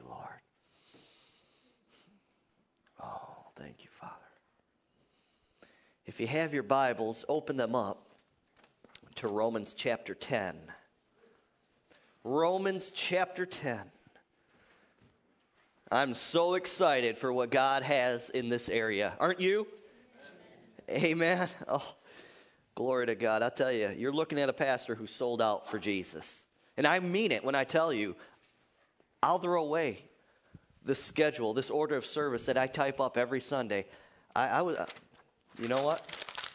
Lord. Oh, thank you, Father. If you have your Bibles, open them up to Romans chapter 10. Romans chapter 10. I'm so excited for what God has in this area. Aren't you? Amen. Oh, glory to God. I'll tell you, you're looking at a pastor who sold out for Jesus. And I mean it when I tell you, I'll throw away this schedule, this order of service that I type up every Sunday. I was, you know what?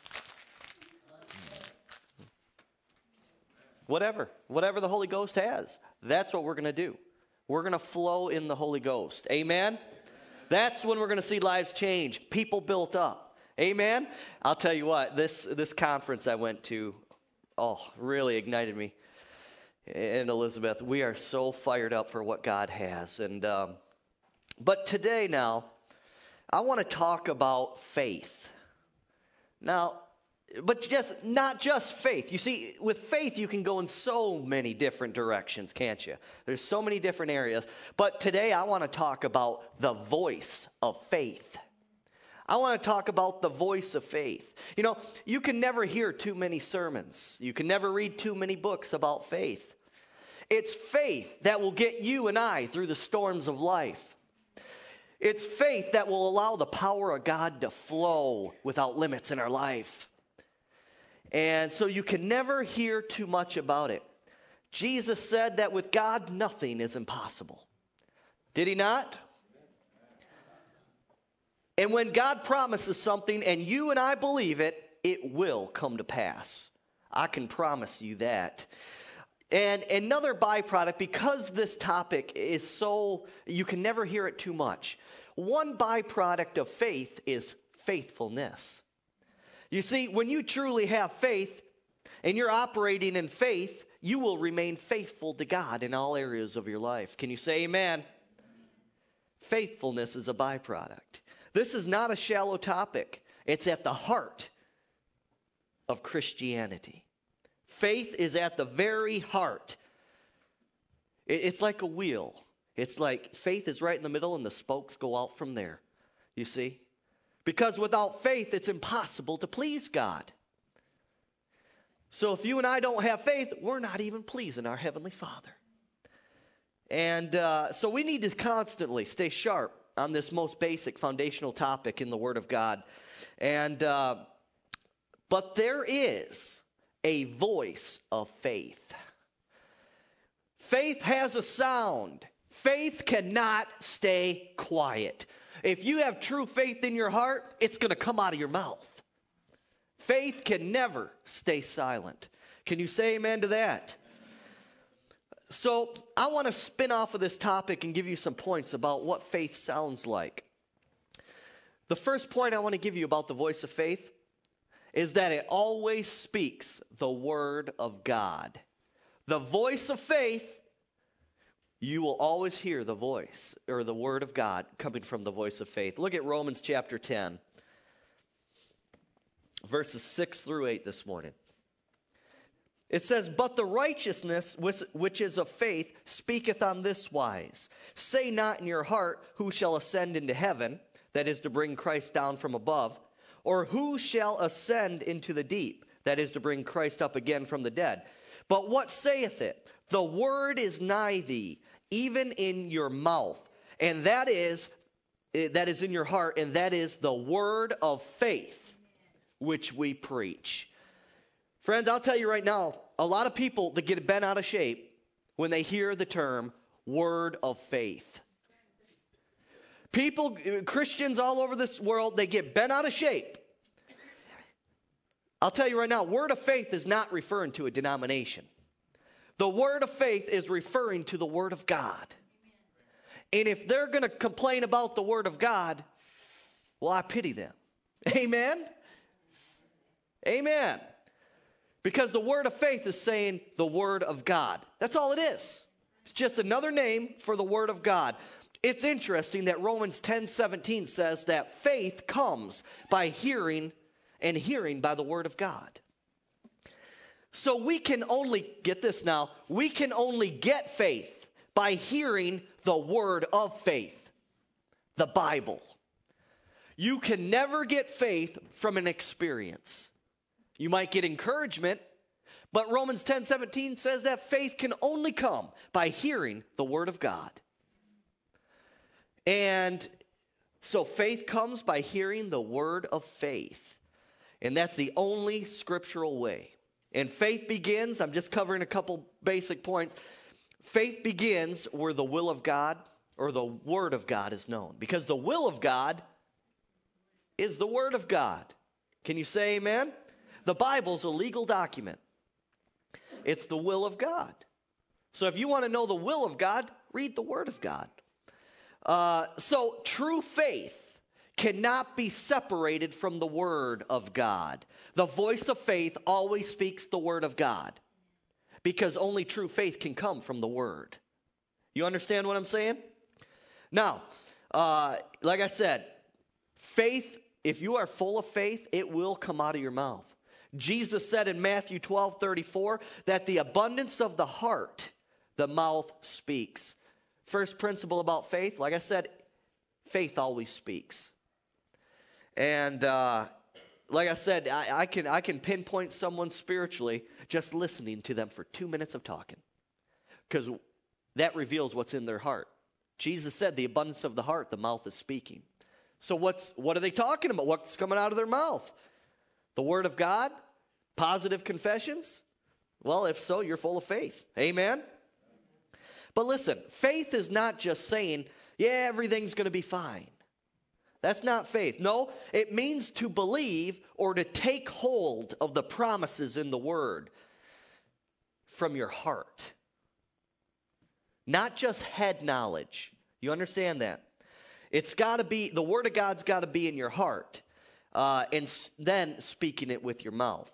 Whatever the Holy Ghost has, that's what we're going to do. We're going to flow in the Holy Ghost. Amen? That's when we're going to see lives change, people built up. Amen? I'll tell you what, this conference I went to, really ignited me. And Elizabeth, we are so fired up for what God has. And but today now, I want to talk about faith. Now, but not just faith. You see, with faith, you can go in so many different directions, can't you? There's so many different areas. But today, I want to talk about the voice of faith. I want to talk about the voice of faith. You know, you can never hear too many sermons. You can never read too many books about faith. It's faith that will get you and I through the storms of life. It's faith that will allow the power of God to flow without limits in our life. And so you can never hear too much about it. Jesus said that with God, nothing is impossible. Did he not? And when God promises something and you and I believe it, it will come to pass. I can promise you that. And another byproduct, because this topic is so, you can never hear it too much. One byproduct of faith is faithfulness. You see, when you truly have faith and you're operating in faith, you will remain faithful to God in all areas of your life. Can you say amen? Faithfulness is a byproduct. This is not a shallow topic. It's at the heart of Christianity. Faith is at the very heart. It's like a wheel. It's like faith is right in the middle and the spokes go out from there. You see? Because without faith, it's impossible to please God. So if you and I don't have faith, we're not even pleasing our Heavenly Father. And so we need to constantly stay sharp on this most basic foundational topic in the Word of God. And but there is a voice of faith. Faith has a sound. Faith cannot stay quiet. If you have true faith in your heart, it's going to come out of your mouth. Faith can never stay silent. Can you say amen to that? So I want to spin off of this topic and give you some points about what faith sounds like. The first point I want to give you about the voice of faith is that it always speaks the word of God. The voice of faith, you will always hear the voice or the word of God coming from the voice of faith. Look at Romans chapter 10, verses 6 through 8 this morning. It says, "But the righteousness which is of faith speaketh on this wise. Say not in your heart, who shall ascend into heaven, that is to bring Christ down from above, or who shall ascend into the deep, that is to bring Christ up again from the dead. But what saith it? The word is nigh thee, even in your mouth, and that is in your heart, and that is the word of faith which we preach." Friends, I'll tell you right now, a lot of people that get bent out of shape when they hear the term word of faith. People, Christians all over this world, they get bent out of shape. I'll tell you right now, word of faith is not referring to a denomination. The word of faith is referring to the word of God. And if they're going to complain about the word of God, well, I pity them. Amen? Amen. Because the word of faith is saying the word of God. That's all it is. It's just another name for the word of God. It's interesting that Romans 10:17 says that faith comes by hearing, and hearing by the word of God. So we can only, get this now, we can only get faith by hearing the word of faith, the Bible. You can never get faith from an experience. You might get encouragement, but Romans 10:17 says that faith can only come by hearing the word of God. And so faith comes by hearing the word of faith. And that's the only scriptural way. And faith begins, I'm just covering a couple basic points. Faith begins where the will of God or the word of God is known. Because the will of God is the word of God. Can you say amen? The Bible's a legal document. It's the will of God. So if you want to know the will of God, read the word of God. So true faith cannot be separated from the word of God. The voice of faith always speaks the word of God, because only true faith can come from the word. You understand what I'm saying? Now, like I said, faith, if you are full of faith, it will come out of your mouth. Jesus said in Matthew 12:34 that the abundance of the heart, the mouth speaks. First principle about faith, like I said, faith always speaks. And like I said, I can pinpoint someone spiritually just listening to them for 2 minutes of talking, because that reveals what's in their heart. Jesus said the abundance of the heart, the mouth is speaking. So what are they talking about? What's coming out of their mouth? The word of God? Positive confessions? Well, if so, you're full of faith. Amen? But listen, faith is not just saying, yeah, everything's going to be fine. That's not faith. No, it means to believe or to take hold of the promises in the word from your heart. Not just head knowledge. You understand that? It's got to be, the word of God's got to be in your heart, and then speaking it with your mouth.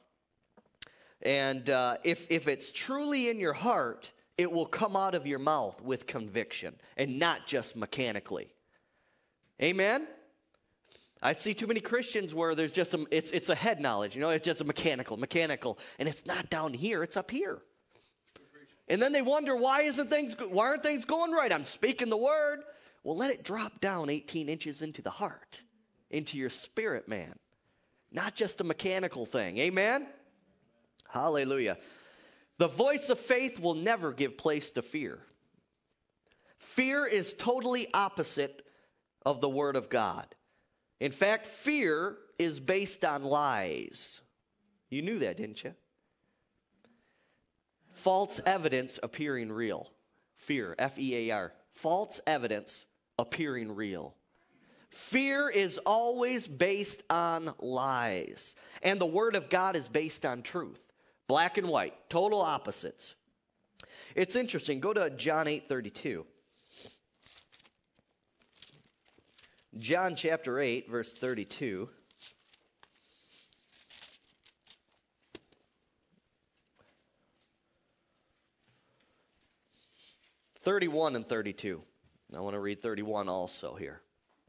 And if it's truly in your heart, it will come out of your mouth with conviction and not just mechanically. Amen? I see too many Christians where there's just it's a head knowledge, it's just a mechanical, and it's not down here, it's up here. And then they wonder, why aren't things going right? I'm speaking the word. Well, let it drop down 18 inches into the heart, into your spirit, man. Not just a mechanical thing. Amen? Hallelujah. The voice of faith will never give place to fear. Fear is totally opposite of the word of God. In fact, fear is based on lies. You knew that, didn't you? False evidence appearing real. Fear, F-E-A-R. False evidence appearing real. Fear is always based on lies. And the word of God is based on truth. Black and white, total opposites. It's interesting. Go to John 8:32. John chapter 8, verse 32. (31 and 32). I want to read 31 also here.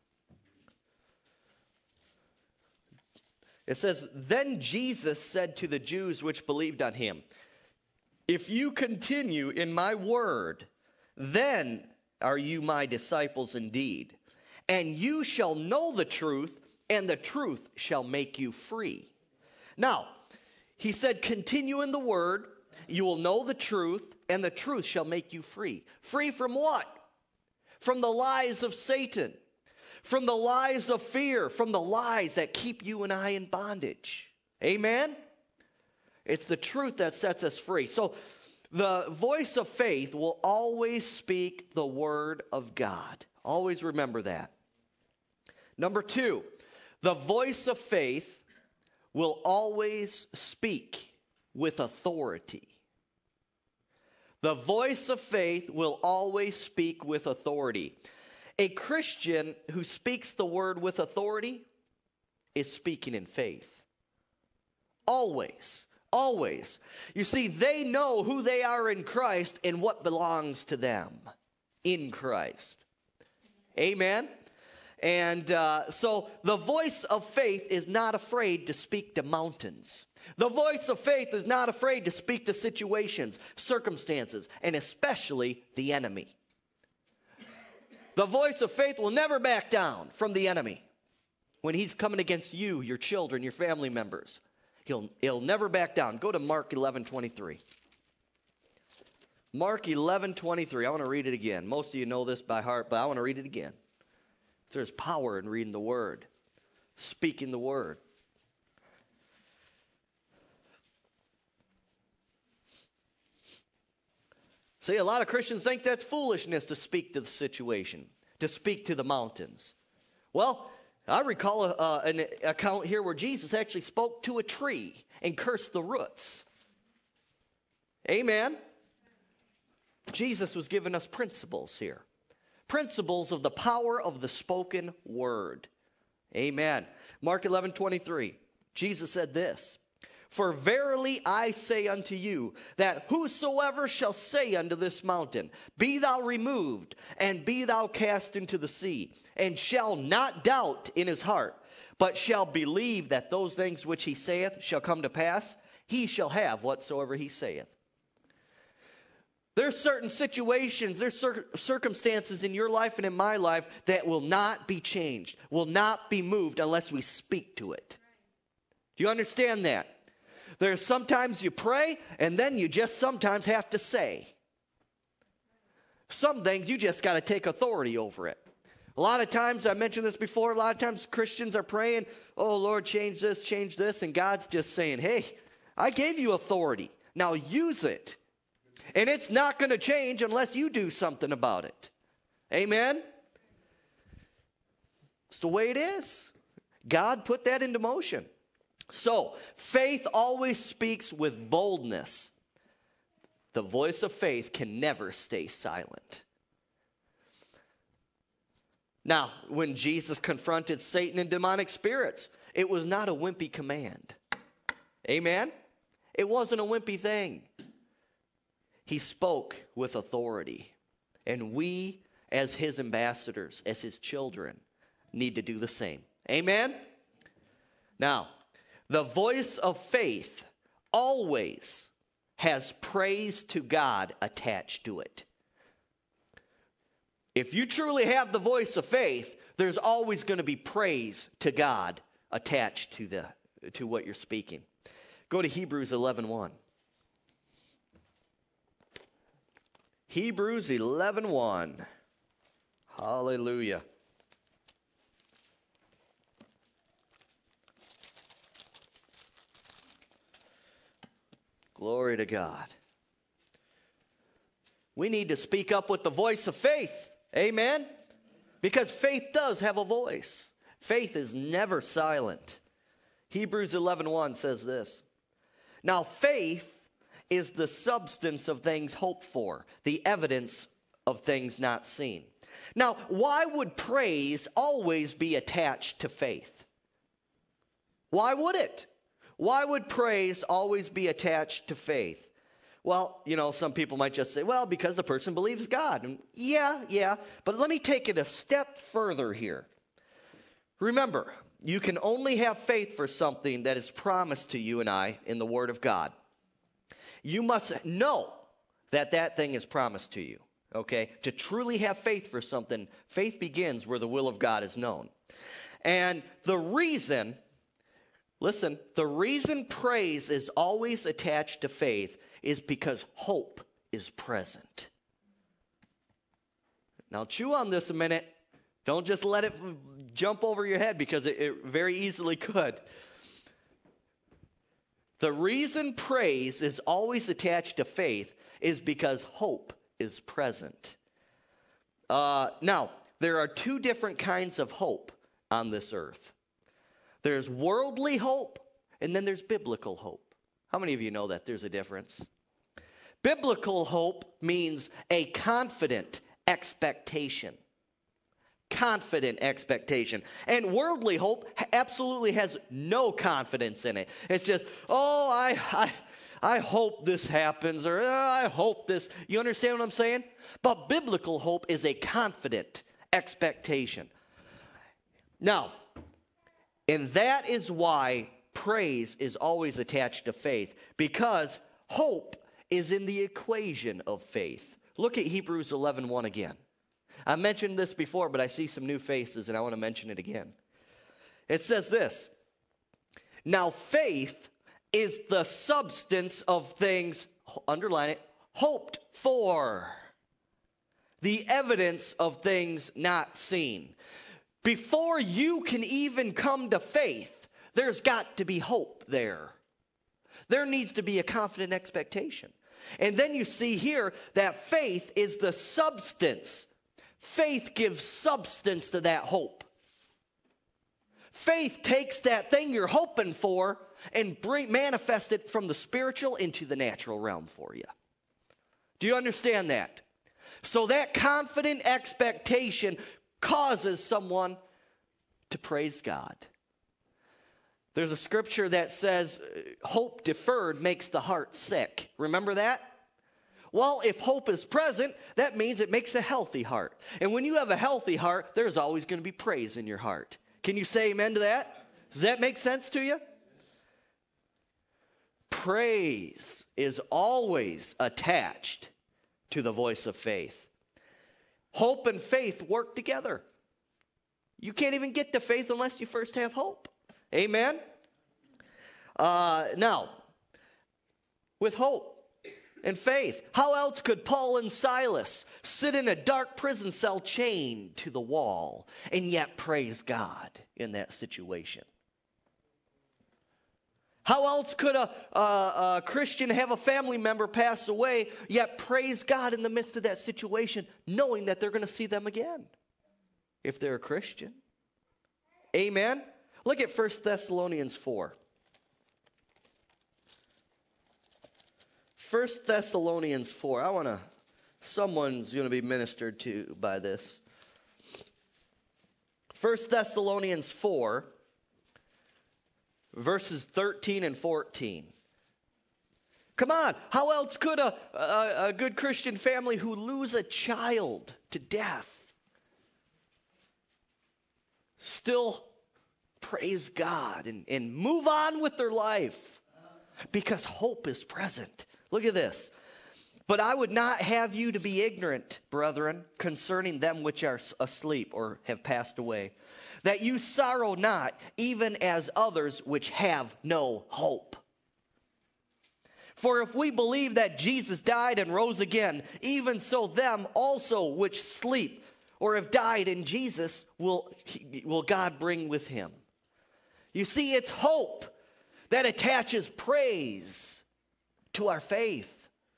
It says, "Then Jesus said to the Jews which believed on him, 'If you continue in my word, then are you my disciples indeed. And you shall know the truth, and the truth shall make you free.'" Now, he said, continue in the word, you will know the truth, and the truth shall make you free. Free from what? From the lies of Satan. From the lies of fear, from the lies that keep you and I in bondage. Amen? It's the truth that sets us free. So the voice of faith will always speak the word of God. Always remember that. Number 2, the voice of faith will always speak with authority. The voice of faith will always speak with authority. A Christian who speaks the word with authority is speaking in faith. Always. Always. You see, they know who they are in Christ and what belongs to them in Christ. Amen? And so the voice of faith is not afraid to speak to mountains. The voice of faith is not afraid to speak to situations, circumstances, and especially the enemy. The voice of faith will never back down from the enemy. When he's coming against you, your children, your family members, he'll never back down. Go to Mark 11:23. Mark 11:23. I want to read it again. Most of you know this by heart, but I want to read it again. There's power in reading the word, speaking the word. See, a lot of Christians think that's foolishness to speak to the situation, to speak to the mountains. Well, I recall an account here where Jesus actually spoke to a tree and cursed the roots. Amen. Jesus was giving us principles here. Principles of the power of the spoken word. Amen. Mark 11:23. Jesus said this. For verily I say unto you, that whosoever shall say unto this mountain, be thou removed, and be thou cast into the sea, and shall not doubt in his heart, but shall believe that those things which he saith shall come to pass, he shall have whatsoever he saith. There's certain situations, there's circumstances in your life and in my life that will not be changed, will not be moved unless we speak to it. Do you understand that? There's sometimes you pray, and then you just sometimes have to say. Some things you just got to take authority over it. A lot of times, I mentioned this before, a lot of times Christians are praying, oh Lord, change this, and God's just saying, hey, I gave you authority. Now use it. And it's not going to change unless you do something about it. Amen? It's the way it is. God put that into motion. So, faith always speaks with boldness. The voice of faith can never stay silent. Now, when Jesus confronted Satan and demonic spirits, it was not a wimpy command. Amen? It wasn't a wimpy thing. He spoke with authority. And we, as his ambassadors, as his children, need to do the same. Amen? Now, the voice of faith always has praise to God attached to it. If you truly have the voice of faith, there's always going to be praise to God attached to what you're speaking. Go to Hebrews 11:1. Hebrews 11:1. Hallelujah. Glory to God. We need to speak up with the voice of faith. Amen? Because faith does have a voice. Faith is never silent. Hebrews 11:1 says this. Now faith is the substance of things hoped for, the evidence of things not seen. Now, why would praise always be attached to faith? Why would it? Why would praise always be attached to faith? Well, some people might just say, well, because the person believes God. And yeah, but let me take it a step further here. Remember, you can only have faith for something that is promised to you and I in the Word of God. You must know that that thing is promised to you, okay? To truly have faith for something, faith begins where the will of God is known. And the reason praise is always attached to faith is because hope is present. Now chew on this a minute. Don't just let it jump over your head because it very easily could. The reason praise is always attached to faith is because hope is present. Now, there are two different kinds of hope on this earth. There's worldly hope, and then there's biblical hope. How many of you know that there's a difference? Biblical hope means a confident expectation. Confident expectation. And worldly hope absolutely has no confidence in it. It's just, I hope this happens, or I hope this. You understand what I'm saying? But biblical hope is a confident expectation. Now, and that is why praise is always attached to faith, because hope is in the equation of faith. Look at Hebrews 11:1 again. I mentioned this before, but I see some new faces, and I want to mention it again. It says this: now faith is the substance of things, underline it, hoped for, the evidence of things not seen. Before you can even come to faith, there's got to be hope there. There needs to be a confident expectation. And then you see here that faith is the substance. Faith gives substance to that hope. Faith takes that thing you're hoping for and manifest it from the spiritual into the natural realm for you. Do you understand that? So that confident expectation causes someone to praise God. There's a scripture that says, hope deferred makes the heart sick. Remember that? Well, if hope is present, that means it makes a healthy heart. And when you have a healthy heart, there's always going to be praise in your heart. Can you say amen to that? Does that make sense to you? Praise is always attached to the voice of faith. Hope and faith work together. You can't even get to faith unless you first have hope. Amen? Now, with hope and faith, how else could Paul and Silas sit in a dark prison cell chained to the wall and yet praise God in that situation? How else could a Christian have a family member pass away, yet praise God in the midst of that situation, knowing that they're going to see them again if they're a Christian? Amen? Look at 1 Thessalonians 4. 1 Thessalonians 4. Someone's going to be ministered to by this. 1 Thessalonians 4, verses 13 and 14. Come on, how else could a good Christian family who lose a child to death still praise God and move on with their life? Because hope is present. Look at this. But I would not have you to be ignorant, brethren, concerning them which are asleep or have passed away, that you sorrow not, even as others which have no hope. For if we believe that Jesus died and rose again, even so them also which sleep or have died in Jesus will God bring with him. You see, it's hope that attaches praise to our faith.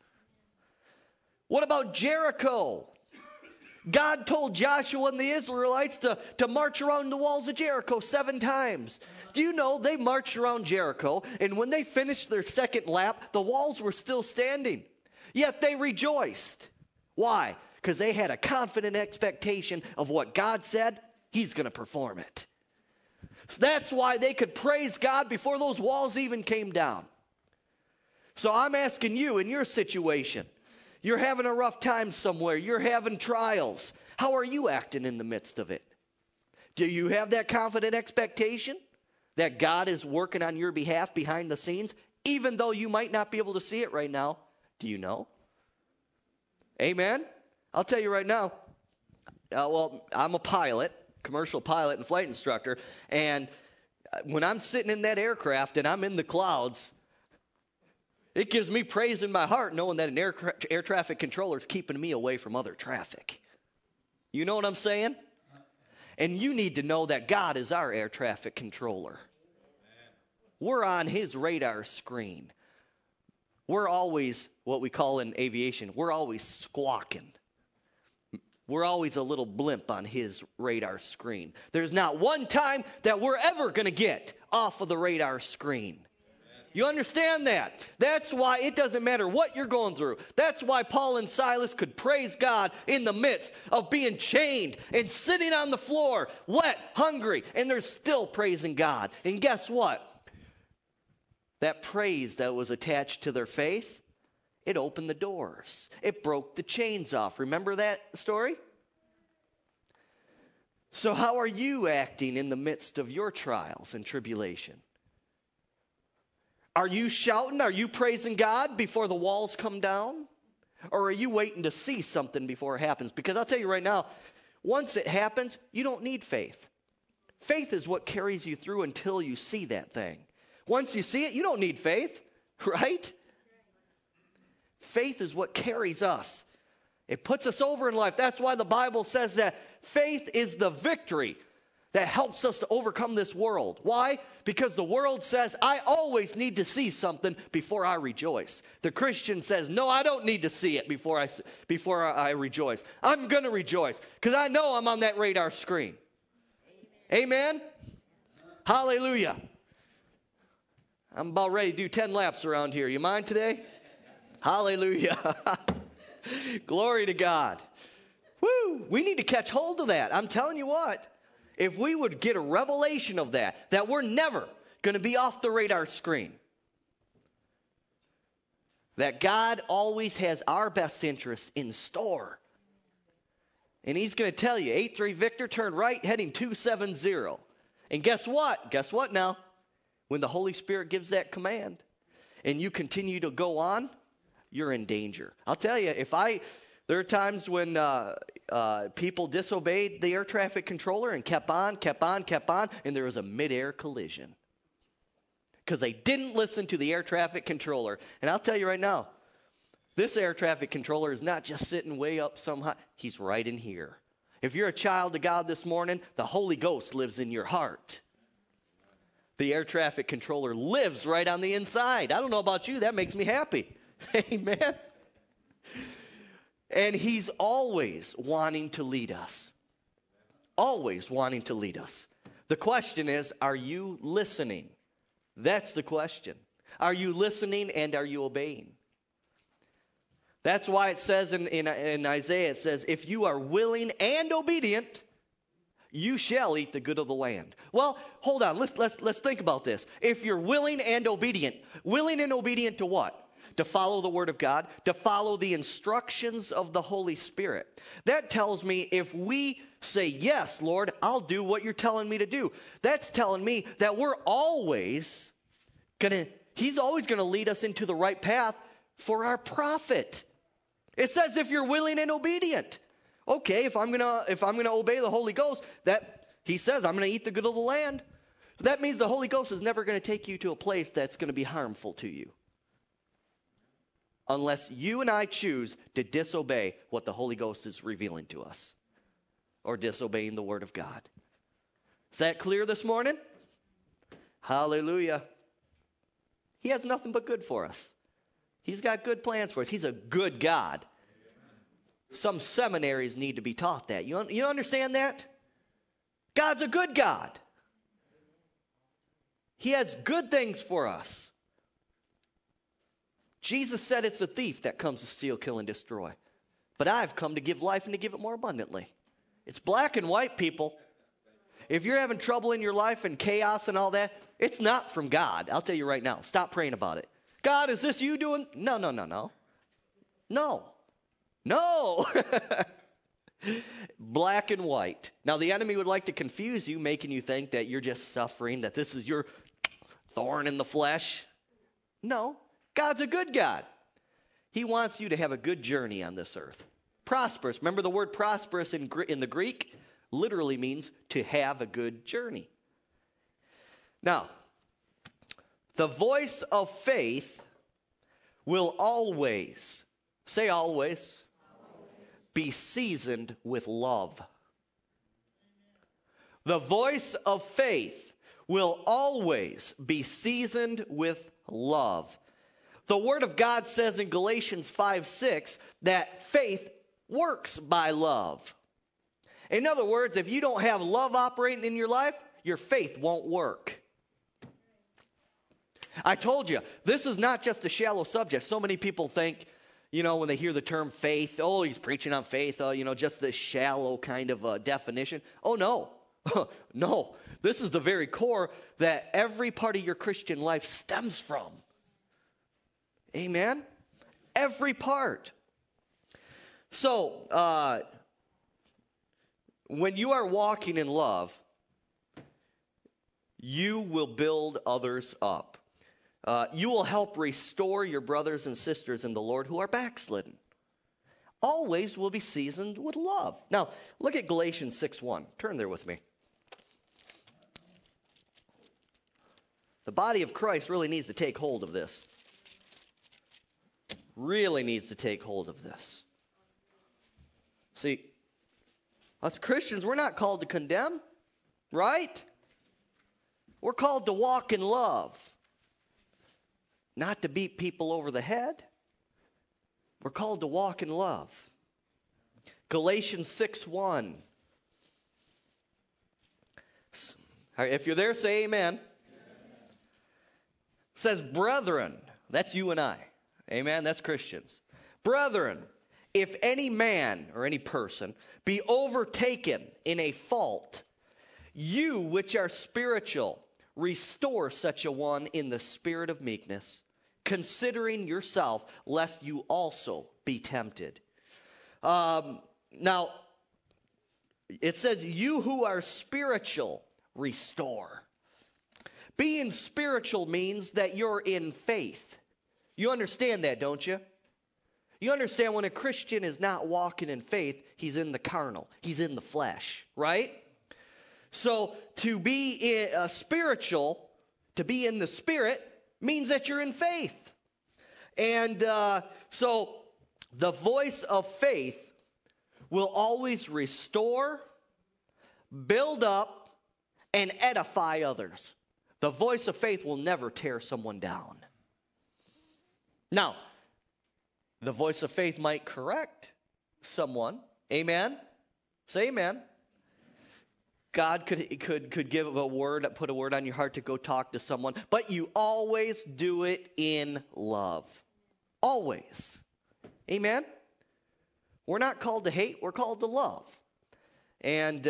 What about Jericho? God told Joshua and the Israelites to march around the walls of Jericho 7 times. Do you know they marched around Jericho, and when they finished their second lap, the walls were still standing. Yet they rejoiced. Why? Because they had a confident expectation of what God said, he's going to perform it. So that's why they could praise God before those walls even came down. So I'm asking you, in your situation, you're having a rough time somewhere, you're having trials. How are you acting in the midst of it? Do you have that confident expectation that God is working on your behalf behind the scenes, even though you might not be able to see it right now? Do you know? Amen? I'll tell you right now, I'm a pilot, commercial pilot and flight instructor, and when I'm sitting in that aircraft and I'm in the clouds, it gives me praise in my heart knowing that an air traffic controller is keeping me away from other traffic. You know what I'm saying? And you need to know that God is our air traffic controller. We're on his radar screen. We're always, what we call in aviation, we're always squawking. We're always a little blimp on his radar screen. There's not one time that we're ever going to get off of the radar screen. You understand that? That's why it doesn't matter what you're going through. That's why Paul and Silas could praise God in the midst of being chained and sitting on the floor, wet, hungry, and they're still praising God. And guess what? That praise that was attached to their faith, it opened the doors. It broke the chains off. Remember that story? So how are you acting in the midst of your trials and tribulation? Are you shouting? Are you praising God before the walls come down? Or are you waiting to see something before it happens? Because I'll tell you right now, Once it happens, you don't need faith. Faith is what carries you through until you see that thing. Once you see it, you don't need faith, right? Faith is what carries us. It puts us over in life. That's why the Bible says that faith is the victory that helps us to overcome this world. Why? Because the world says, I always need to see something before I rejoice. The Christian says, no, I don't need to see it before I rejoice. I'm going to rejoice because I know I'm on that radar screen. Amen? Hallelujah. I'm about ready to do 10 laps around here. You mind today? Hallelujah. Glory to God. Woo! We need to catch hold of that. I'm telling you what. If we would get a revelation of that we're never going to be off the radar screen. That God always has our best interest in store. And he's going to tell you, 8-3 Victor, turn right, heading 270. And guess what? Guess what now? When the Holy Spirit gives that command and you continue to go on, you're in danger. I'll tell you, there are times when people disobeyed the air traffic controller and kept on, and there was a midair collision. Because they didn't listen to the air traffic controller. And I'll tell you right now, this air traffic controller is not just sitting way up somehow. He's right in here. If you're a child of God this morning, the Holy Ghost lives in your heart. The air traffic controller lives right on the inside. I don't know about you, that makes me happy. Amen. And he's always wanting to lead us. Always wanting to lead us. The question is, are you listening? That's the question. Are you listening and are you obeying? That's why it says in Isaiah, it says, if you are willing and obedient, you shall eat the good of the land. Well, hold on. Let's think about this. If you're willing and obedient to what? To follow the Word of God, to follow the instructions of the Holy Spirit. That tells me if we say, yes, Lord, I'll do what you're telling me to do. That's telling me that He's always going to lead us into the right path for our profit. It says if you're willing and obedient. Okay, if I'm gonna obey the Holy Ghost, he says I'm going to eat the good of the land. That means the Holy Ghost is never going to take you to a place that's going to be harmful to you. Unless you and I choose to disobey what the Holy Ghost is revealing to us. Or disobeying the Word of God. Is that clear this morning? Hallelujah. He has nothing but good for us. He's got good plans for us. He's a good God. Some seminaries need to be taught that. You understand that? God's a good God. He has good things for us. Jesus said it's the thief that comes to steal, kill, and destroy. But I've come to give life and to give it more abundantly. It's black and white, people. If you're having trouble in your life and chaos and all that, it's not from God. I'll tell you right now. Stop praying about it. God, is this you doing? No. No. Black and white. Now, the enemy would like to confuse you, making you think that you're just suffering, that this is your thorn in the flesh. No. God's a good God. He wants you to have a good journey on this earth. Prosperous. Remember the word prosperous in the Greek literally means to have a good journey. Now, the voice of faith will always, say always, be seasoned with love. The voice of faith will always be seasoned with love. The Word of God says in Galatians 5:6 that faith works by love. In other words, if you don't have love operating in your life, your faith won't work. I told you, this is not just a shallow subject. So many people think, when they hear the term faith, oh, he's preaching on faith, just this shallow kind of definition. Oh, no. No. This is the very core that every part of your Christian life stems from. Amen? Every part. So, when you are walking in love, you will build others up. You will help restore your brothers and sisters in the Lord who are backslidden. always will be seasoned with love. Now, look at Galatians 6:1. Turn there with me. The body of Christ really needs to take hold of this. Really needs to take hold of this. See, us Christians, we're not called to condemn, right? We're called to walk in love, not to beat people over the head. We're called to walk in love. Galatians 6:1. If you're there, say amen. Amen. Says, brethren, that's you and I. Amen, that's Christians. Brethren, if any man or any person be overtaken in a fault, you which are spiritual, restore such a one in the spirit of meekness, considering yourself, lest you also be tempted. Now, it says, you who are spiritual, restore. Being spiritual means that you're in faith. You understand that, don't you? You understand when a Christian is not walking in faith, he's in the carnal. He's in the flesh, right? So to be spiritual, to be in the spirit, means that you're in faith. And so the voice of faith will always restore, build up, and edify others. The voice of faith will never tear someone down. Now, the voice of faith might correct someone. Amen? Say amen. God could give a word, put a word on your heart to go talk to someone, but you always do it in love. Always. Amen? We're not called to hate, we're called to love. And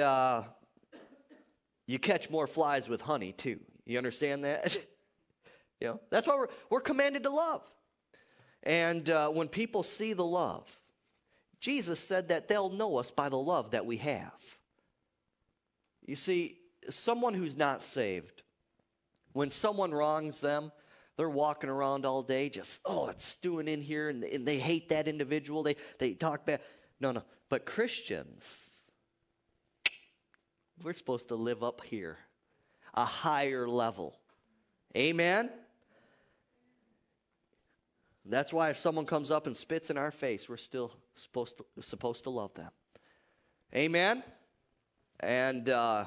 you catch more flies with honey, too. You understand that? You know, that's why we're commanded to love. And when people see the love, Jesus said that they'll know us by the love that we have. You see, someone who's not saved, when someone wrongs them, they're walking around all day just, it's stewing in here, and they hate that individual. They talk bad. No. But Christians, we're supposed to live up here, a higher level. Amen? That's why if someone comes up and spits in our face, we're still supposed to love them. Amen? And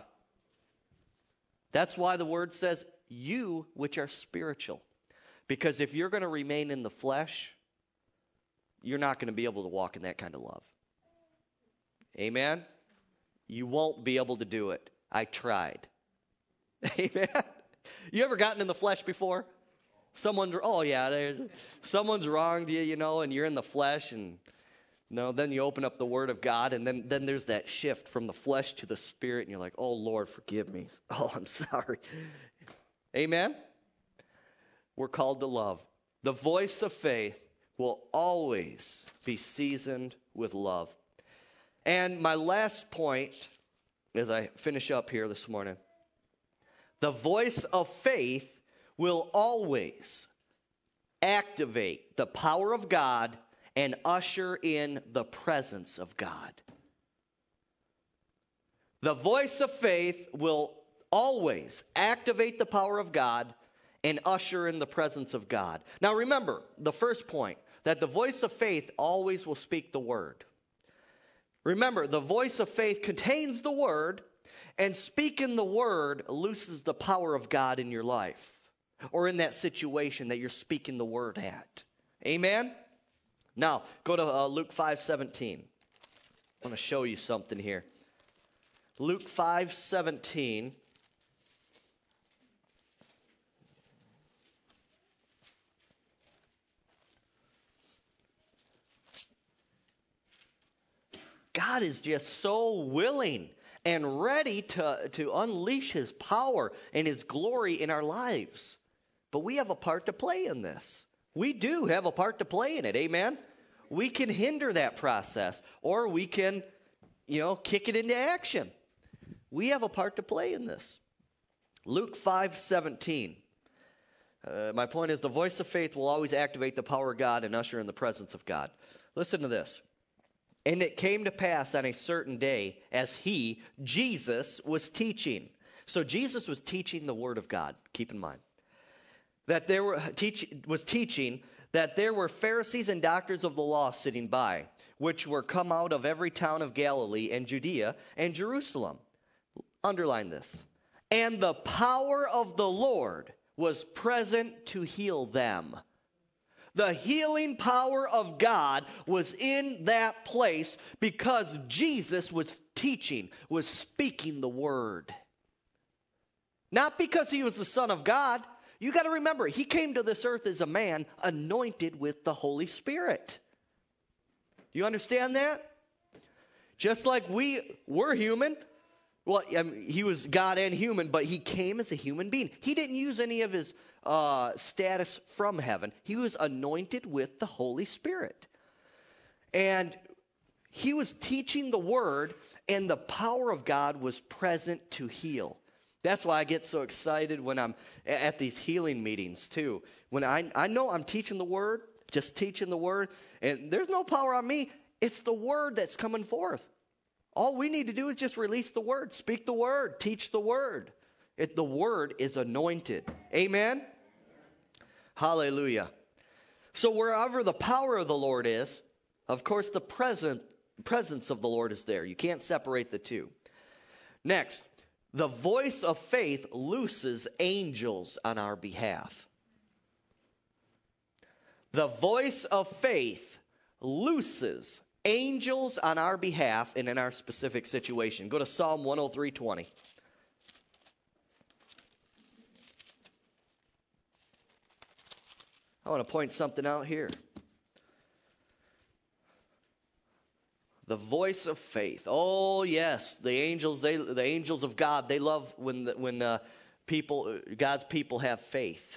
that's why the word says, you which are spiritual. Because if you're going to remain in the flesh, you're not going to be able to walk in that kind of love. Amen? You won't be able to do it. I tried. Amen? You ever gotten in the flesh before? Someone's wronged you, and you're in the flesh, and then you open up the Word of God, and then there's that shift from the flesh to the Spirit, and you're like, oh, Lord, forgive me. Oh, I'm sorry. Amen? We're called to love. The voice of faith will always be seasoned with love. And my last point, as I finish up here this morning, the voice of faith will always activate the power of God and usher in the presence of God. The voice of faith will always activate the power of God and usher in the presence of God. Now remember, the first point, that the voice of faith always will speak the word. Remember, the voice of faith contains the word, and speaking the word looses the power of God in your life, or in that situation that you're speaking the word at. Amen? Now, go to Luke 5:17. I want to show you something here. Luke 5:17. God is just so willing and ready to unleash his power and his glory in our lives. But we have a part to play in this. We do have a part to play in it, amen? We can hinder that process, or we can, kick it into action. We have a part to play in this. Luke 5:17. My point is, the voice of faith will always activate the power of God and usher in the presence of God. Listen to this. And it came to pass on a certain day as he, Jesus, was teaching. So Jesus was teaching the word of God, keep in mind. That there were teaching that there were Pharisees and doctors of the law sitting by, which were come out of every town of Galilee and Judea and Jerusalem. Underline this. And the power of the Lord was present to heal them. The healing power of God was in that place because Jesus was teaching, was speaking the word. Not because he was the Son of God. You got to remember, he came to this earth as a man anointed with the Holy Spirit. You understand that? Just like we're human. Well, he was God and human, but he came as a human being. He didn't use any of his status from heaven. He was anointed with the Holy Spirit. And he was teaching the word, and the power of God was present to heal. That's why I get so excited when I'm at these healing meetings, too. When I know I'm teaching the word, just teaching the word, and there's no power on me. It's the word that's coming forth. All we need to do is just release the word, speak the word, teach the word. The word is anointed. Amen? Hallelujah. So wherever the power of the Lord is, of course the presence of the Lord is there. You can't separate the two. Next, the voice of faith looses angels on our behalf. The voice of faith looses angels on our behalf and in our specific situation. Go to Psalm 103:20. I want to point something out here. The voice of faith. Oh yes, the angels of God, they love when God's people have faith.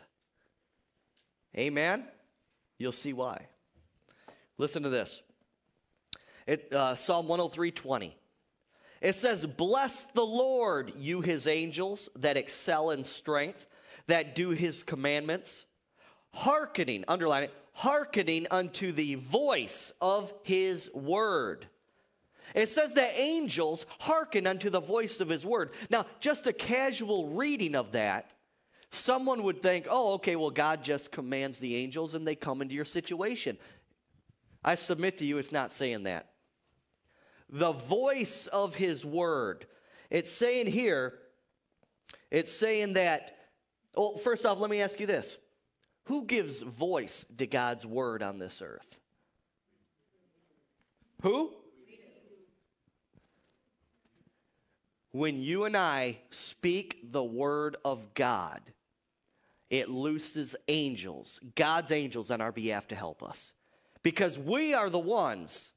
Amen. You'll see why. Listen to this. Psalm 103:20. It says, "Bless the Lord, you his angels that excel in strength, that do his commandments, hearkening," underline it, hearkening unto the voice of his word. It says that angels hearken unto the voice of his word. Now, just a casual reading of that, someone would think, oh, okay, well, God just commands the angels and they come into your situation. I submit to you, it's not saying that. The voice of his word. It's saying here, it's saying that, well, first off, let me ask you this. Who gives voice to God's word on this earth? Who? When you and I speak the word of God, it looses angels, God's angels on our behalf to help us. Because we are the ones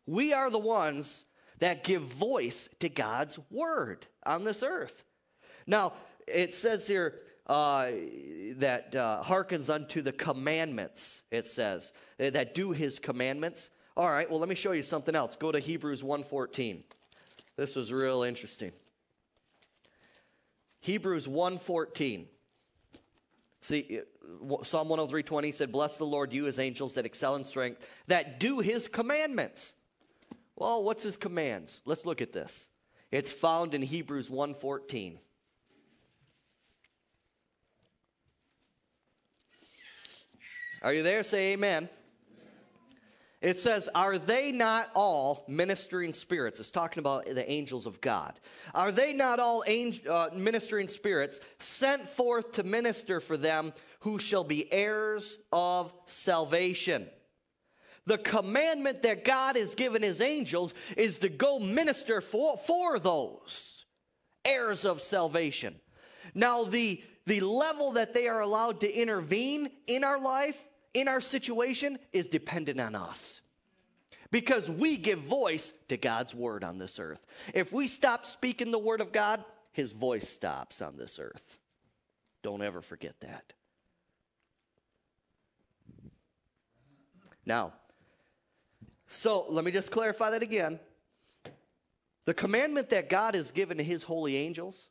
that give voice to God's word on this earth. Now, it says here that hearkens unto the commandments, it says, that do his commandments. All right, well, let me show you something else. Go to Hebrews 1:14. This was real interesting. Hebrews 1:14. See, Psalm 103:20 said, "Bless the Lord, you his angels that excel in strength, that do his commandments." Well, what's his commands? Let's look at this. It's found in Hebrews 1:14. Are you there? Say amen. It says, "Are they not all ministering spirits?" It's talking about the angels of God. "Are they not all ministering spirits sent forth to minister for them who shall be heirs of salvation?" The commandment that God has given his angels is to go minister for those heirs of salvation. Now, the level that they are allowed to intervene in our life, in our situation, is dependent on us. Because we give voice to God's word on this earth. If we stop speaking the word of God, his voice stops on this earth. Don't ever forget that. Now, so let me just clarify that again. The commandment that God has given to his holy angels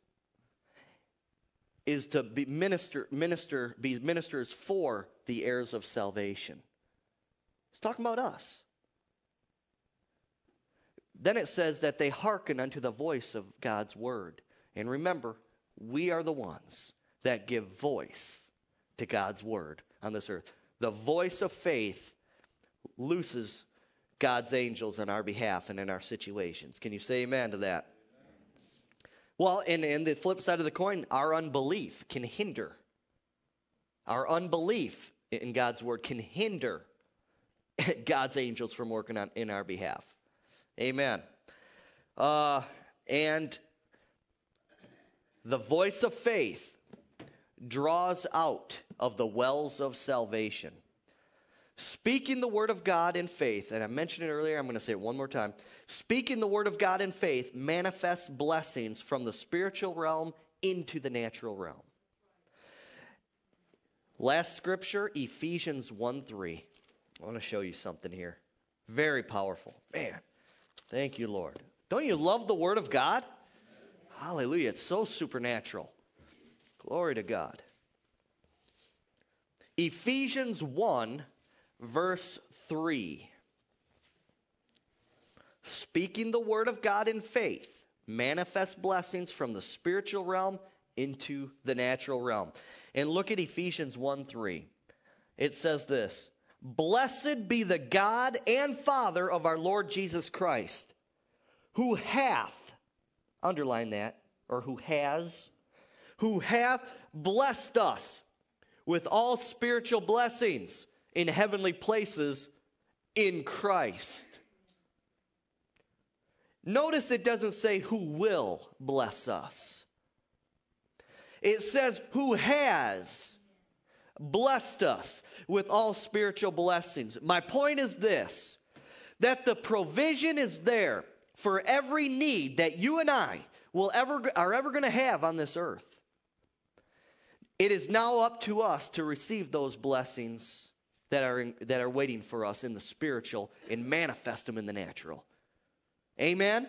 is to be ministers for the heirs of salvation. It's talking about us. then it says that they hearken unto the voice of God's word. And remember, we are the ones that give voice to God's word on this earth. The voice of faith looses God's angels on our behalf and in our situations. Can you say amen to that? Well, and the flip side of the coin, our unbelief can hinder. Our unbelief in God's word can hinder God's angels from working in our behalf. Amen. And the voice of faith draws out of the wells of salvation. Speaking the word of God in faith, and I mentioned it earlier, I'm going to say it one more time. Speaking the word of God in faith manifests blessings from the spiritual realm into the natural realm. Last scripture, Ephesians 1:3. I want to show you something here. Very powerful. Man, thank you, Lord. Don't you love the word of God? Hallelujah. It's so supernatural. Glory to God. Ephesians 1, verse 3. Speaking the word of God in faith manifests blessings from the spiritual realm into the natural realm. And look at Ephesians 1:3. It says this: Blessed be the God and Father of our Lord Jesus Christ, who hath, underline that, or who hath blessed us with all spiritual blessings in heavenly places in Christ. Notice it doesn't say who will bless us. It says who has blessed us with all spiritual blessings. My point is this, that the provision is there for every need that you and I are ever going to have on this earth. It is now up to us to receive those blessings that are waiting for us in the spiritual and manifest them in the natural. Amen?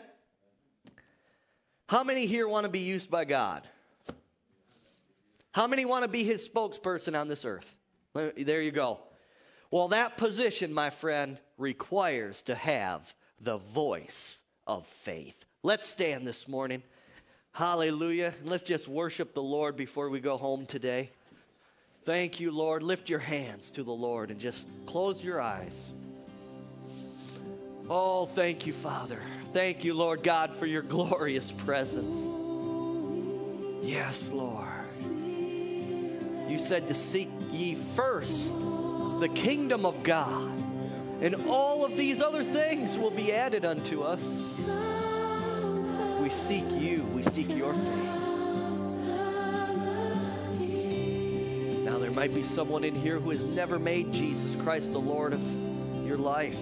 How many here want to be used by God? How many want to be his spokesperson on this earth? There you go. Well, that position, my friend, requires to have the voice of faith. Let's stand this morning. Hallelujah. Let's just worship the Lord before we go home today. Thank you, Lord. Lift your hands to the Lord and just close your eyes. Oh, thank you, Father. Thank you, Lord God, for your glorious presence. Yes, Lord. You said to seek ye first the kingdom of God, and all of these other things will be added unto us. We seek you. We seek your face. Now, there might be someone in here who has never made Jesus Christ the Lord of your life.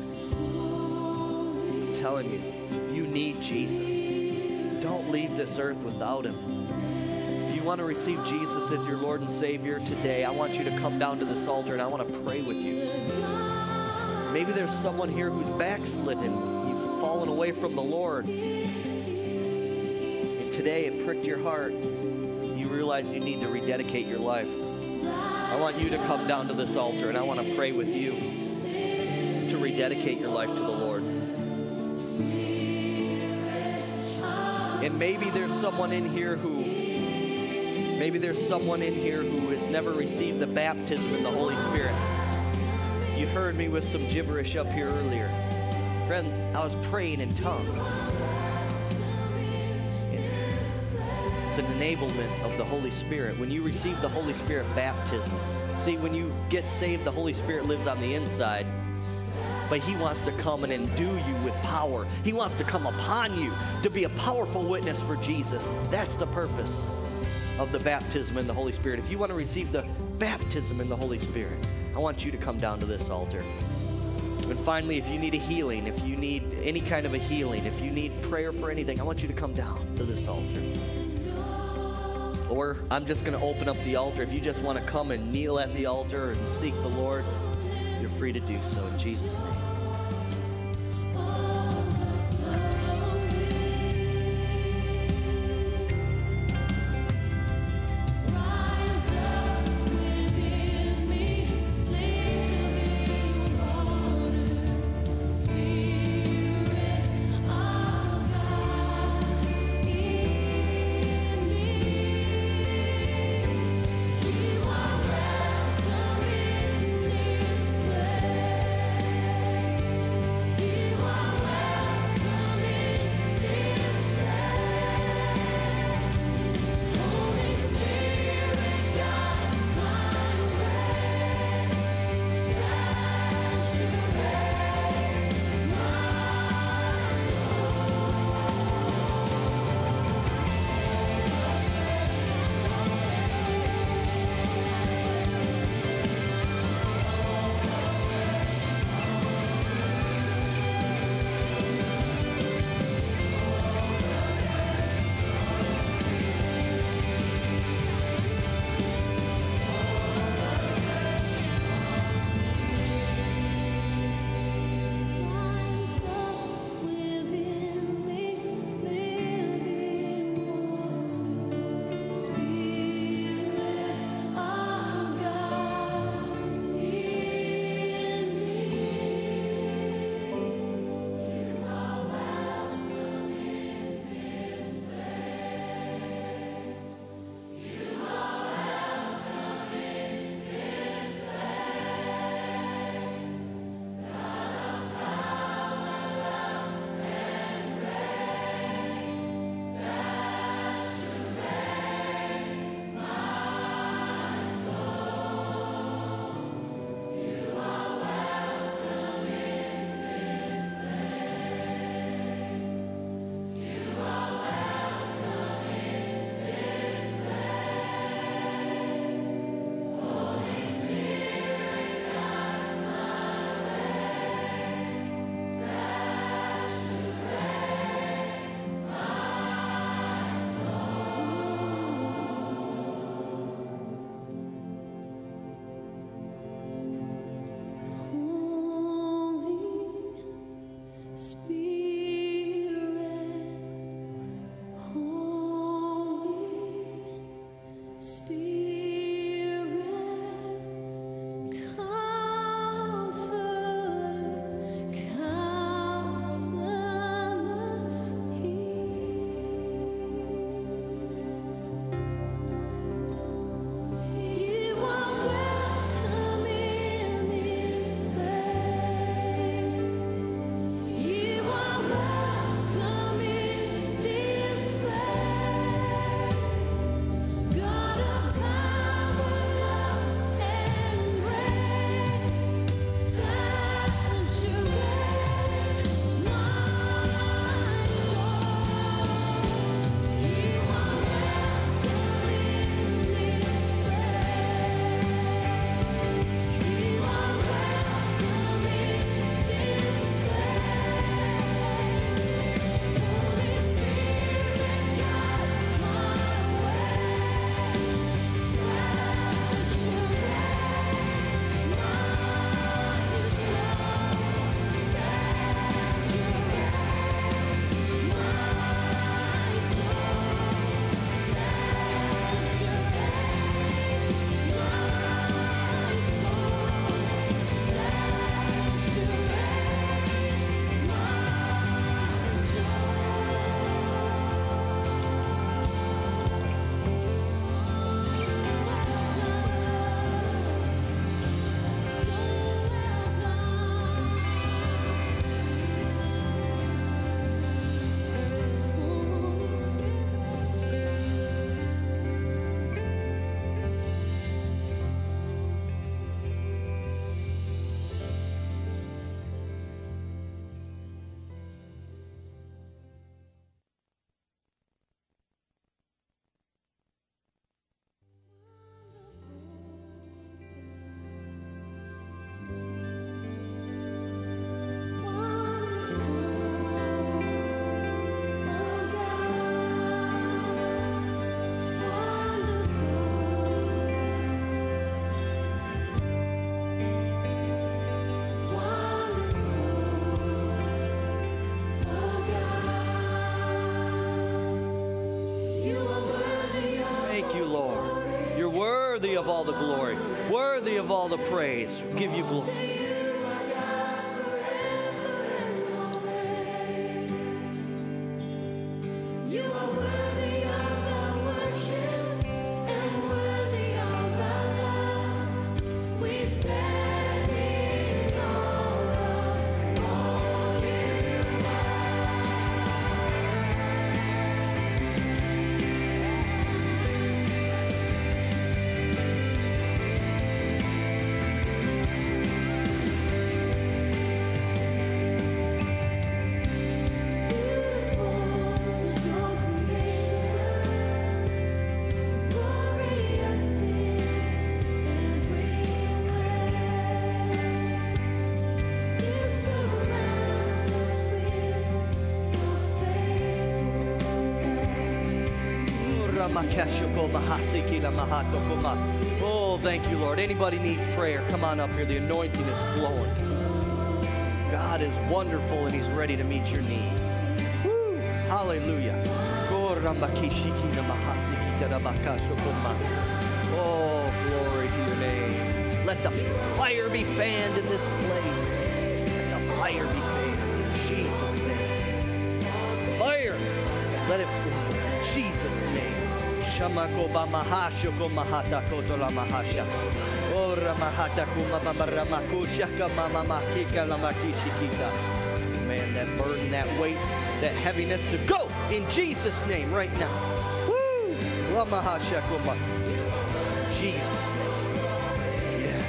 I'm telling you, you need Jesus. Don't leave this earth without him. If you want to receive Jesus as your Lord and Savior today, I want you to come down to this altar and I want to pray with you. Maybe there's someone here who's backslidden. You've fallen away from the Lord. And today it pricked your heart. You realize you need to rededicate your life. I want you to come down to this altar and I want to pray with you to rededicate your life to the Lord. And maybe there's someone in here who has never received the baptism in the Holy Spirit. You heard me with some gibberish up here earlier. Friend, I was praying in tongues. It's an enablement of the Holy Spirit. When you receive the Holy Spirit baptism, see, when you get saved, the Holy Spirit lives on the inside. But he wants to come and endue you with power. He wants to come upon you to be a powerful witness for Jesus. That's the purpose of the baptism in the Holy Spirit. If you want to receive the baptism in the Holy Spirit, I want you to come down to this altar. And finally, if you need a healing, if you need any kind of a healing, if you need prayer for anything, I want you to come down to this altar. Or I'm just going to open up the altar. If you just want to come and kneel at the altar and seek the Lord, you're free to do so in Jesus' name. worthy of all the glory, worthy of all the praise. Give you glory. Oh, thank you, Lord. Anybody needs prayer, come on up here. The anointing is flowing. God is wonderful and He's ready to meet your needs. Woo. Hallelujah. Oh, glory to your name. Let the fire be fanned in this place. Let the fire be fanned in Jesus' name. Fire. Let it flow in Jesus' name. Shamako Bamahasha Komahata Kotola Mahasha. Ora Mahata Kumamamaramakushaka Mamamakika Lamakishikita. Man, that burden, that weight, that heaviness to go in Jesus' name right now. Woo! Ramahasha Kuma. Jesus' name. Yes.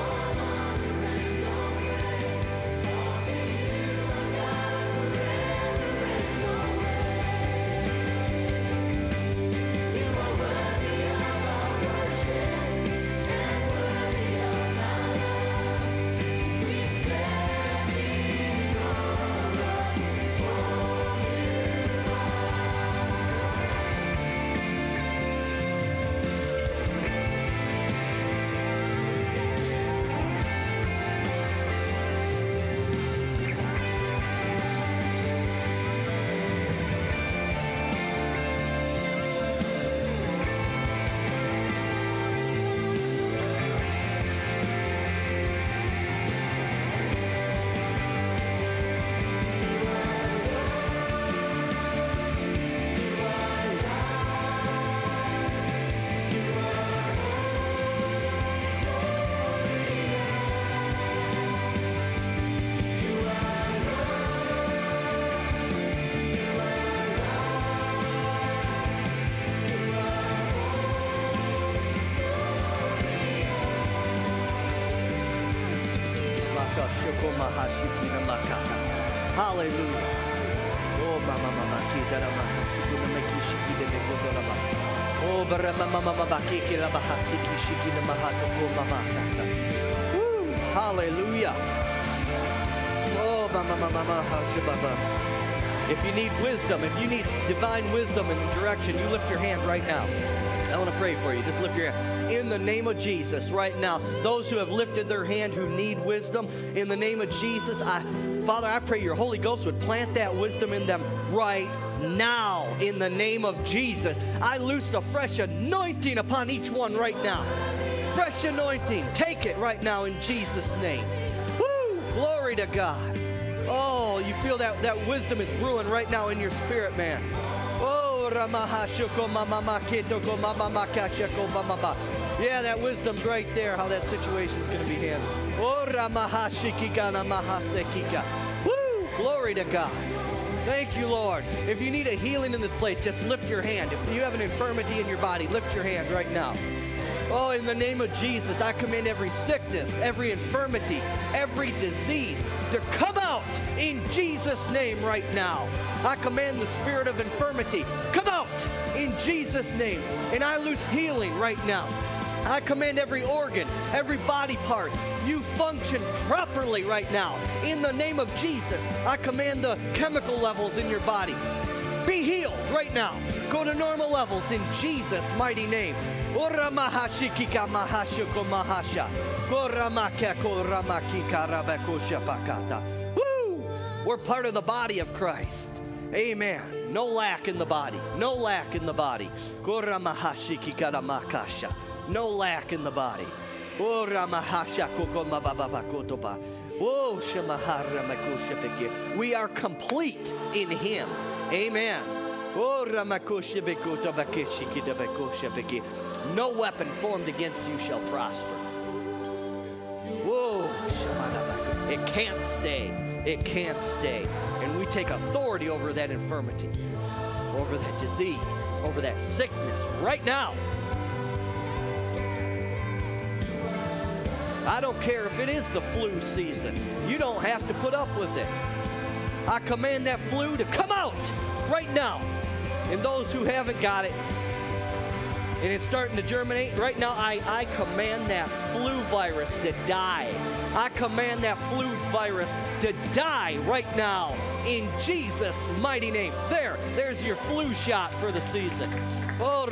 Hallelujah. Oh, mama mama kita nama suku nama kishiki de koto nama. Oh, barama mama mama kiki la bahasiki shiki nama hatoko mama kata. Woo! Hallelujah. Oh, mama mama mama hasibaba. If you need wisdom, if you need divine wisdom and direction, you lift your hand right now. I want to pray for you. Just lift your hand. In the name of Jesus, right now, those who have lifted their hand who need wisdom, in the name of Jesus, Father, I pray your Holy Ghost would plant that wisdom in them right now. In the name of Jesus, I loose a fresh anointing upon each one right now. Fresh anointing. Take it right now in Jesus' name. Woo! Glory to God. Oh, you feel that wisdom is brewing right now in your spirit, man. Oh, yeah, that wisdom's right there, how that situation's going to be handled. Oh, woo! Glory to God. Thank you, Lord. If you need a healing in this place, just lift your hand. If you have an infirmity in your body, lift your hand right now. Oh, in the name of Jesus, I command every sickness, every infirmity, every disease to come out in Jesus' name right now. I command the spirit of infirmity, come out in Jesus' name. And I loose healing right now. I command every organ, every body part, you function properly right now. In the name of Jesus, I command the chemical levels in your body. Be healed right now. Go to normal levels in Jesus' mighty name. Woo! We're part of the body of Christ. Amen. No lack in the body. No lack in the body. No lack in the body. We are complete in Him. Amen. No weapon formed against you shall prosper. Whoa. It can't stay. It can't stay. And we take authority over that infirmity, over that disease, over that sickness right now. I don't care if it is the flu season. You don't have to put up with it. I command that flu to come out right now. And those who haven't got it, and it's starting to germinate, right now I command that flu virus to die. I command that flu virus to die right now in Jesus' mighty name. There's your flu shot for the season. Oh,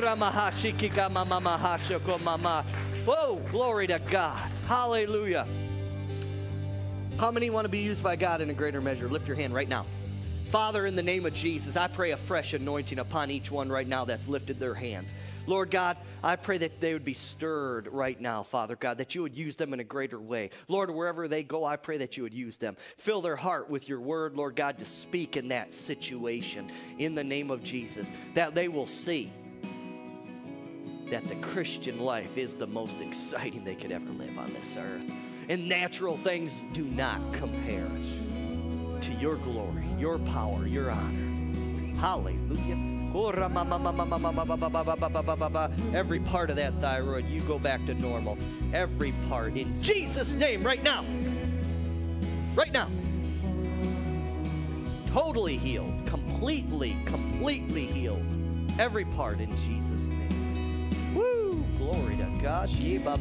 whoa, glory to God. Hallelujah. How many want to be used by God in a greater measure? Lift your hand right now. Father, in the name of Jesus, I pray a fresh anointing upon each one right now that's lifted their hands. Lord God, I pray that they would be stirred right now, Father God, that you would use them in a greater way. Lord, wherever they go, I pray that you would use them. Fill their heart with your word, Lord God, to speak in that situation in the name of Jesus, that they will see that the Christian life is the most exciting they could ever live on this earth. And natural things do not compare to your glory, your power, your honor. Hallelujah. Every part of that thyroid, you go back to normal. Every part. In Jesus' name, right now. Right now. Totally healed. Completely healed. Every part in Jesus' name. Woo! Glory to God. I'm just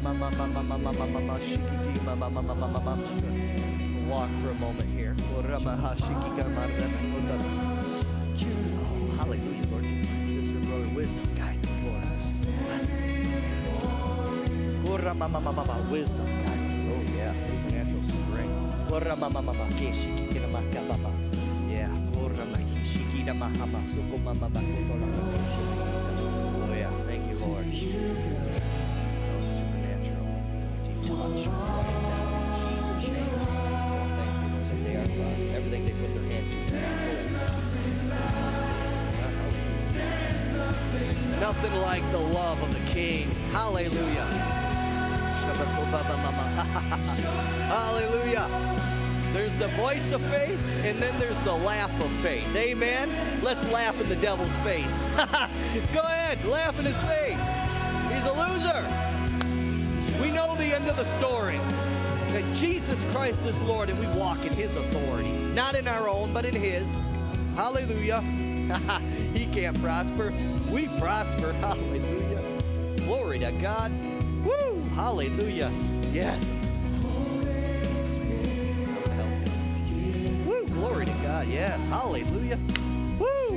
going to walk for a moment here. Oh, hallelujah, Lord. My sister, brother, wisdom, guidance, Lord. Wisdom, guidance. Oh, yeah. Supernatural strength. Yeah. Oh, yeah. Thank you, Lord. Oh, supernatural. Touch right now. In Jesus' name. Thank you that they are blessed. Everything they put their hand to. Nothing like the love of the King. Hallelujah. Hallelujah. There's the voice of faith, and then there's the laugh of faith. Amen? Let's laugh in the devil's face. Go ahead, laugh in his face. He's a loser. We know the end of the story. That Jesus Christ is Lord, and we walk in His authority. Not in our own, but in His. Hallelujah. He can't prosper. We prosper. Hallelujah. Glory to God. Woo! Hallelujah. Yes. Woo! Glory to God. Yes. Hallelujah. Woo!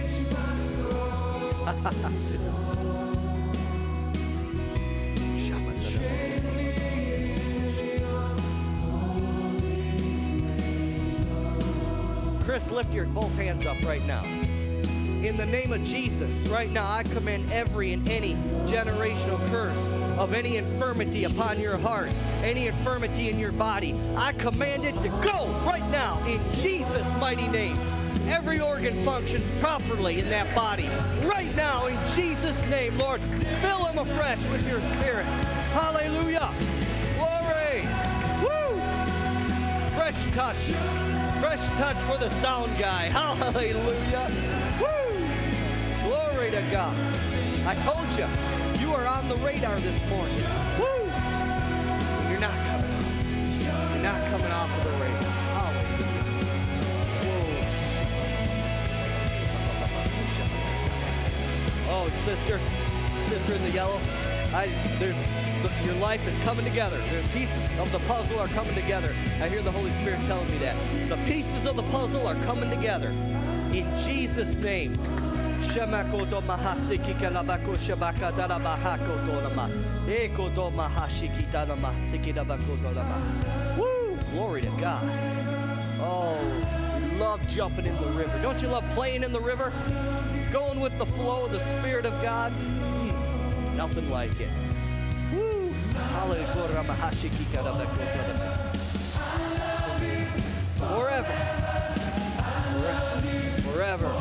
Chris, lift your both hands up right now. In the name of Jesus, right now, I command every and any generational curse of any infirmity upon your heart, any infirmity in your body. I command it to go right now in Jesus' mighty name. Every organ functions properly in that body. Right now, in Jesus' name, Lord, fill them afresh with your Spirit. Hallelujah. Glory. Woo. Fresh touch. Fresh touch for the sound guy. Hallelujah. Woo. Glory to God. I told you, you are on the radar this morning. Woo. You're not coming off. You're not coming off of the radar. Hallelujah. Whoa. Oh, sister in the yellow, your life is coming together. The pieces of the puzzle are coming together. I hear the Holy Spirit telling me that. The pieces of the puzzle are coming together. In Jesus' name. Woo! Glory to God. Oh, love jumping in the river? Don't you love playing in the river? Going with the flow of the Spirit of God? Nothing like it. Woo! Forever. Forever.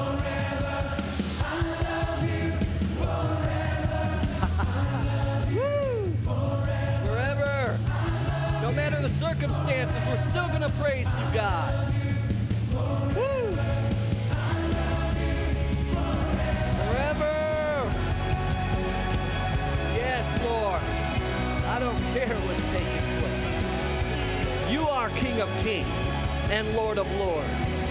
Woo! Forever. No matter the circumstances, we're still going to praise you, God. Woo! Forever. Yes, Lord. I don't care what's taking place. You are King of Kings and Lord of Lords.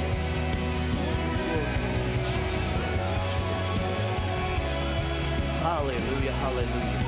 Hallelujah, hallelujah.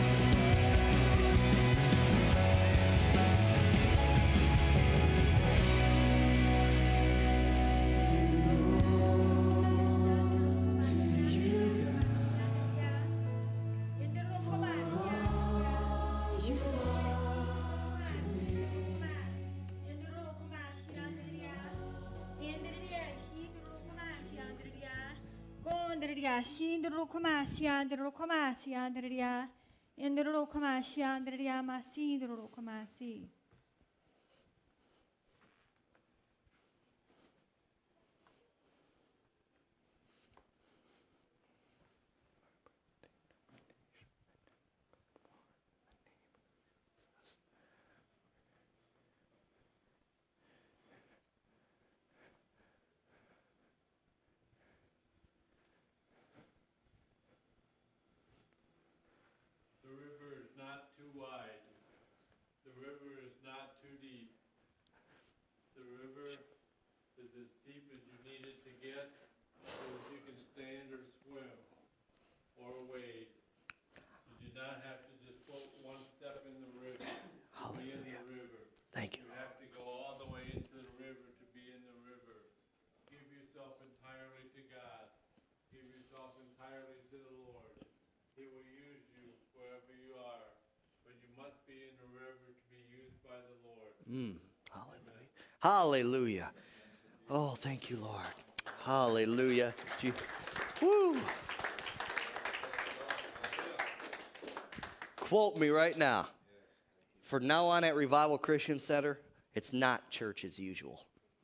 Thank you. You have to go all the way into the river to be in the river. Give yourself entirely to God. Give yourself entirely to the Lord. He will use you wherever you are, but you must be in the river to be used by the Lord. Hallelujah. Hallelujah. Oh, thank you, Lord. Hallelujah. Woo. Quote me right now. From now on at Revival Christian Center, it's not church as usual.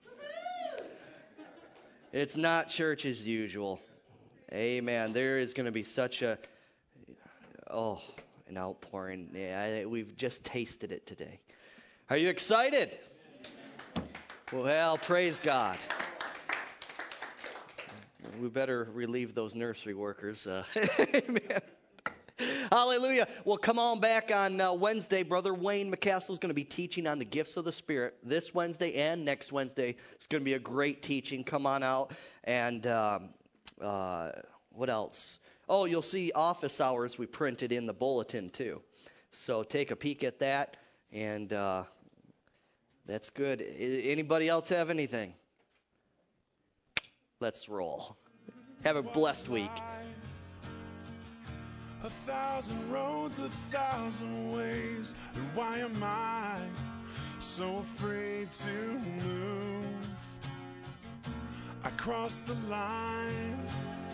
It's not church as usual. Amen. There is going to be such an outpouring. Yeah, we've just tasted it today. Are you excited? Well, praise God. We better relieve those nursery workers. Amen. Hallelujah. Well, come on back on Wednesday. Brother Wayne McCassell is going to be teaching on the gifts of the Spirit this Wednesday and next Wednesday. It's going to be a great teaching. Come on out. And what else? Oh, you'll see office hours we printed in the bulletin too. So take a peek at that. And that's good. Anybody else have anything? Let's roll. Have a blessed week. 1,000 roads, 1,000 ways. And why am I so afraid to move? I crossed the line.